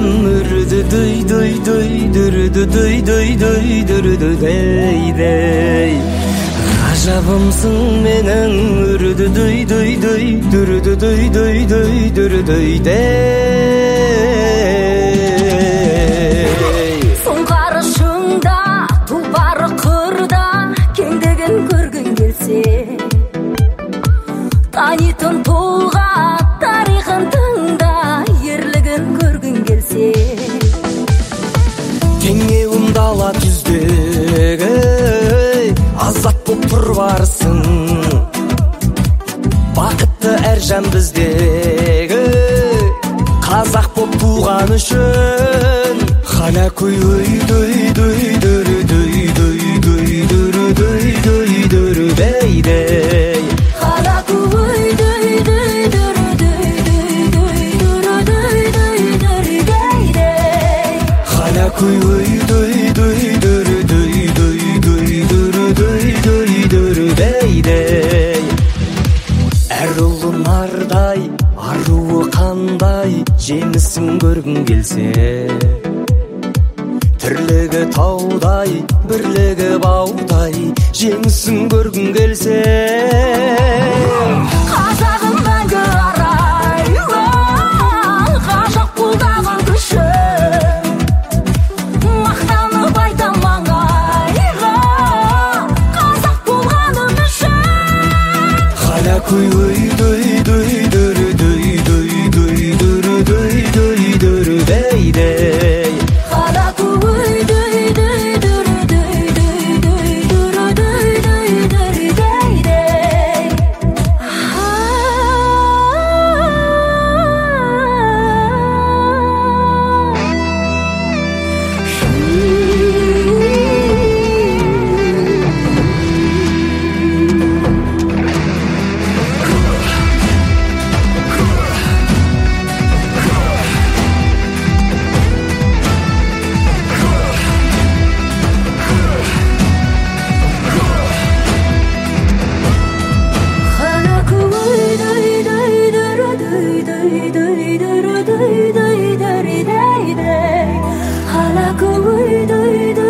менен үрдү дый дый дый дүрдү дый дый дый дүрдү дей дей. Ажабымсың менен үрдү дый дый дый дүрдү дый дый дый дүрдү дей. Соң карышыңда тулпары кырда кеңдеген көргүң келсе, танитын тулга тарихын тыңда ерлигин көргүң келсе. Теңе умдала түздөгө азат боп турбарсың, бакытты эр жан биздеги казак боп тууган үчүн. Хана көй өй дөй дөй дөрү дөй дөй дөй дөрү дөй дөй дөрү дей дей. Хана көй дөй дөй дөрү дөй дөй дөй дөрү дөй дөй дөрү дей дей. Хана көй өй дөй дөй дөрү дөй дөй дөй дөрү дөй дөй дөрү дей дей. Эр улу нардай, аруу кандай, жемисин көргүң келсе, тирлиги таудай, бирлиги баудай, жеңисин көргүң келсе. Казагым мәңгі арай, гажап булдаган күшім, мактанып айтам маңайга, казак булганым үчүн. Хана көй өй дөй дөй дөрү дөй дөй дөй дөрү дөй дөй дөрү дей дей. Хана көй дөй дөй дөрү дөй дөй дөй дөрү дөй дөй дөрү дей дей. Хана көй дөй дөй дөрү дөй дөй дөй дөрү дөй дөй дөрү дей дей. Хана көй дөй